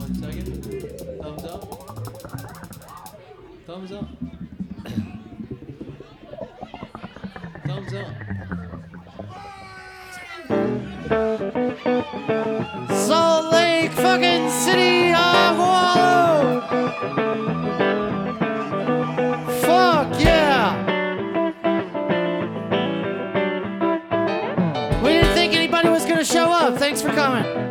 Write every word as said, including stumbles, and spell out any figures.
Second? Thumbs up? Thumbs up? Thumbs up. Salt Lake fucking City of Wallow! Fuck yeah! We didn't think anybody was gonna show up. Thanks for coming.